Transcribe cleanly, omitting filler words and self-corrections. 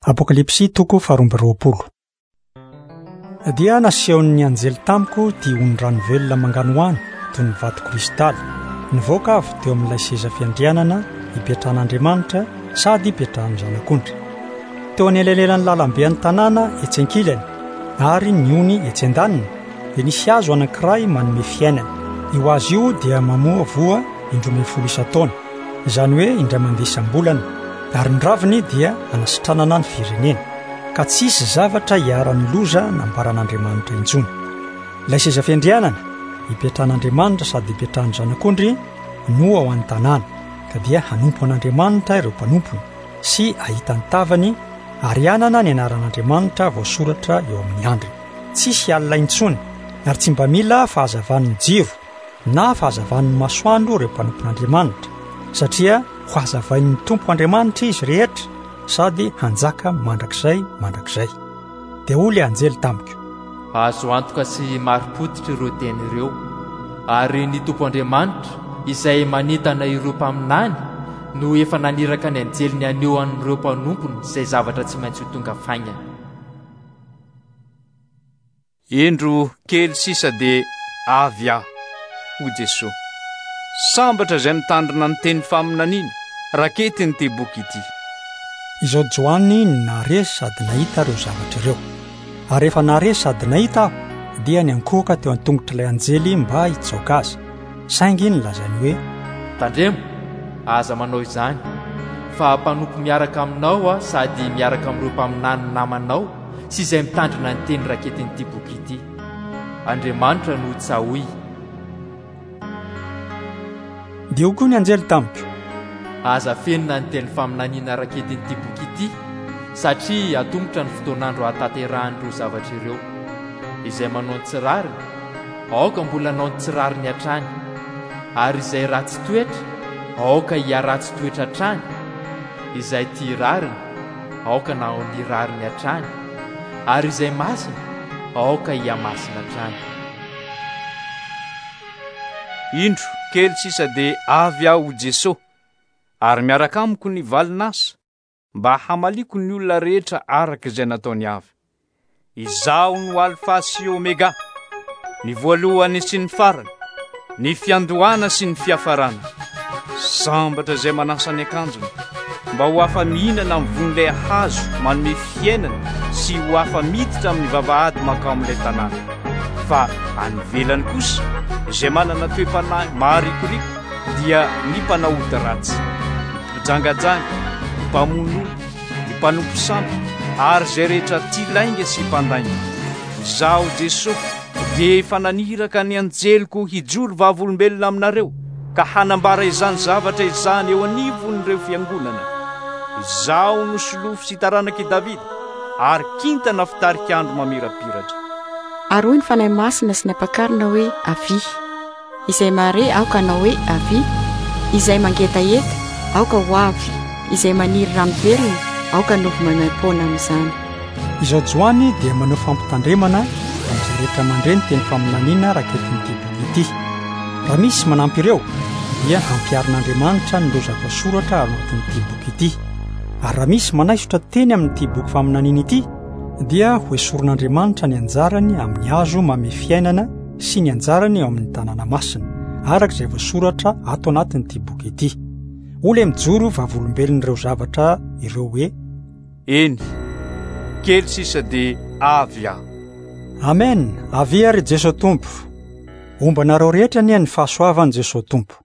Apokalipsy toko 20. Dia nasehon'ny anjely tamiko ty ondrano velona manganohany toy ny vato kristaly. Nivoaka avy teo amin'ilay seza fiandrianana ipetrahan'Andriamanitra sady ipetrahan'ny zanak'ondry. Teo anelalelan'ny lalambe ny tanàna etsenkilany ary niony etsendanina dia nisy hazo anankiray manome fiainana. Io azy io dia mamoa voa 12 isa-taona, izany hoe indray mandeha isam-bolana, ary ny raviny dia anasitranana ny firenena, ka tsisy zavatra hiaran'ny loza nambaran'Andriamanitra intsony. Ilay seza fiandrianana ipetrahan'Andriamanitra sady ipetrahan'ny zanak'ondry no ao an-tanàna, ka dia hanompo an'Andriamanitra ireo mpanompony sy ahitany tavany ary anana ny anaran'Andriamanitra voasoratra eo amin'ny andriny. Tsisy alina intsony, ary tsy mba mila fahazavan'ny jiro na fahazavan'ny masoandro ireo mpanompon'Andriamanitra, satria ho hazavain'ny tompo Andriamanitra izy rehetra sady hanjaka mandrakizay. Dia hoy ilay anjely tamiko: azo antoka sy marim-potitra ireo teny ireo, ary ny tompo Andriamanitra izay manitana ireo mpaminany no efa naniraka ny anjely anio an'ireo mpanompony izay zavatra tsy maintsy ho tonga faingana. Indro kely sisa dia avy aho ho Jesosy, sambatra izay mitandrina ny teny faminaniana raketiny ty boky ity. Izao Joany naresy sady nahita ireo zavatra ireo, ary rehefa naresy sady nahita aho dia niankohaka teo an-tongotr'ilay anjely mba hitsaoka azy, saingy nilazany hoe: tandremo, aza manao izany, fa mpanompo miaraka aminao sady miaraka amin'ireo mpaminany namanao sy izay mitandrina ny teny raketin'ity boky ity. Andriamanitra no tsahoy. Dia koa ny anjely tamiko: aza fenina ny teny faminaniana raketin'ity boky ity, satria atombotra ny fotoanandro ahatanterahan'ireo zavatra ireo, izay manao ny tsirariny, aoka mbola nao ny tsirariny hatrany, ary izay ratsy toetra, aoka hiaratsy toetra hatrany, izay tia rariny, aoka nao ny rariny hatrany, ary izay masina, aoka hiamasina hatrany. Indro kely sisa dia avy aho ho Jesosy, ary miaraka amiko ny valinasa mba hamaliko ny olona rehetra araka izay nataony avy. Izaho no Alfa sy Omega, ny voalohany sy ny farany, ny fiandohana sy ny fiafarana. Sambatra izay manasa ny akanjony mba ho afa mihinana amin'ny von'ilay hazo manome fiainana sy ho afa miditra amin'ny vavahady makao amin'ilay tanàna. Fa anivelany kosa izay manana toe-panahy maharikoriko dia ny mpanahody ratsy, ny mpijangajanga, ny mpamono olo, ny mpanompo sambo, ary izay rehetra tia lainga sy mpandainga. Izaho Jesosy dia efa naniraka ny anjeliko hijoro vavolombelona aminareo, ka hanambara izany zavatra izany eo anivon'ireo fiangonana. Izaho no solofo sy taranaky Davida, ary kintana fitarikandro mamirapiratra. Ary hoy ny fanahy masina sy ny ampakarina hoe avy, izay mare aoka na hoe avy, izay mangetaeta aoka ho avy, izay maniry rano velona aoka novo maimai-poana amin'izany. Izao Joany dia manao fampitandremana amin'izay rehetra mandre ny teny faminaniana raketin'ity boky ity. Raha misy manampy ireo dia ampiarin'Andriamanitra ny loza voasoratra ao anatin'ity boky ity, ary raha misy manaisotra teny amin'ity boky faminaniana ity dia hoesorin'Andriamanitra ny anjarany amin'ny hazo mame fiainana sy ny anjarany ao amin'ny tanàna masina, araka izay voasoratra ato anatin'ity boky ity. Ole mijoro vavolombelon'ireo zavatra ireo hoe: eny, kely sisa dia avy aho. Amen. Avy ary Jesosy Tompo. Ombanareo rehetra ny fahasoavan'i Jesosy Tompo.